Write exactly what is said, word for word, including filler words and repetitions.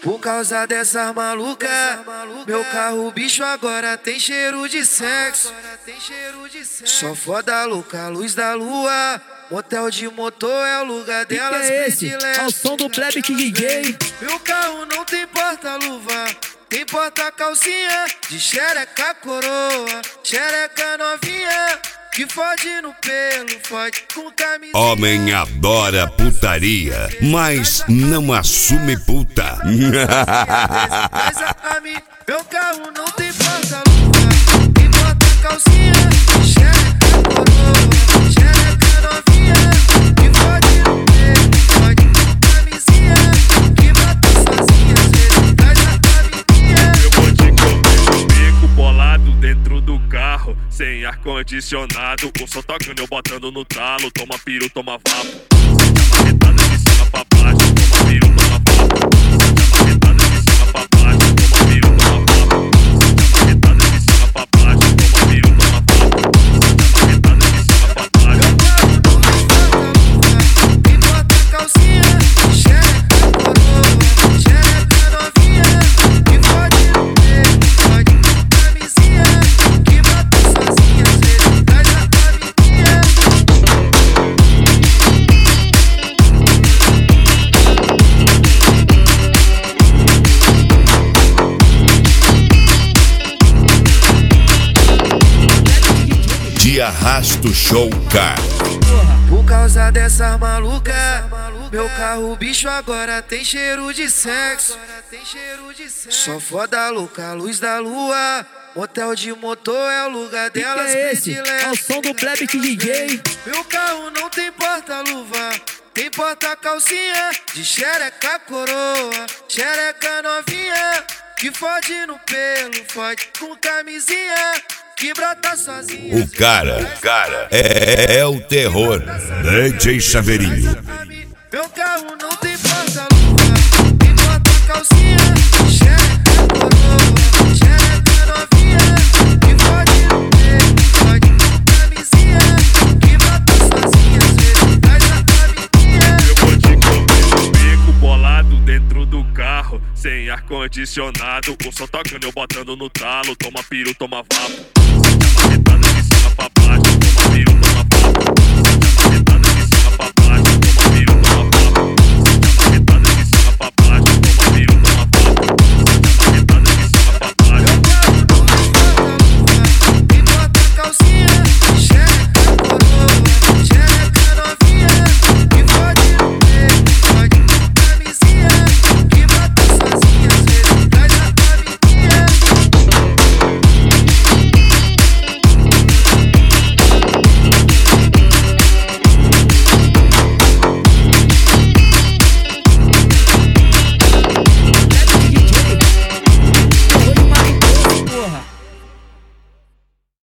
Por causa dessas malucas, meu carro bicho agora tem cheiro de sexo. Só foda louca, luz da lua. Motel de motor é o lugar delas. Que é esse? Ao som do Plebe D J. Meu carro não tem porta-luva, tem porta-calcinha de xereca coroa, xereca novinha que fode no pelo, fode com camisinha. Homem adora putaria, mas não assume puta. Mas a mim, meu carro não tem porta-luva, tem porta-calcinha de xereca coroa, xereca novinha que fode no pelo, fode com camisinha que mata sozinha, às vezes traz a camisinha. Eu vou te comer com o bico bolado dentro do carro, sem ar-condicionado, o som tocando eu botando no talo. Toma piru, toma vapo, sente a marretada de cima pra baixo. Toma piru, toma vapo, sente a marretada de cima pra baixo. Toma piru, toma vapo, sente a marretada de cima pra baixo. Toma piru, toma vapo, sente a marretada de cima pra baixo. Tem porta-calcinha, xereca coroa, xereca novinha que fode no pelo, fode com camisinha que mata sozinha, às vezes traz a camisinha. De arrasto show car. Por causa dessas malucas, meu carro bicho agora tem cheiro de sexo. Só foda louca, luz da lua. Motel de motor é o lugar delas. Que é esse? Ao som do Plebe D J. Meu carro não tem porta-luva, tem porta-calcinha de xereca coroa, xereca novinha que fode no pelo, fode com camisinha que brota sozinha. O cara, o cara é, é o terror. D J Chaveirinho. Meu carro não tem porta-luva, tem porta-calcinha de xereca coroa, xereca novinha que fode no pelo, fode com camisinha que brota sozinha, às vezes traz a camisinha. Eu vou te comer com o bico bolado dentro do carro, sem ar-condicionado, o som tocando eu botando no talo. Toma piru, toma vapo, sente a marretada de cima pra baixo. Toma piru, toma vapo, sente a marretada de cima pra baixo.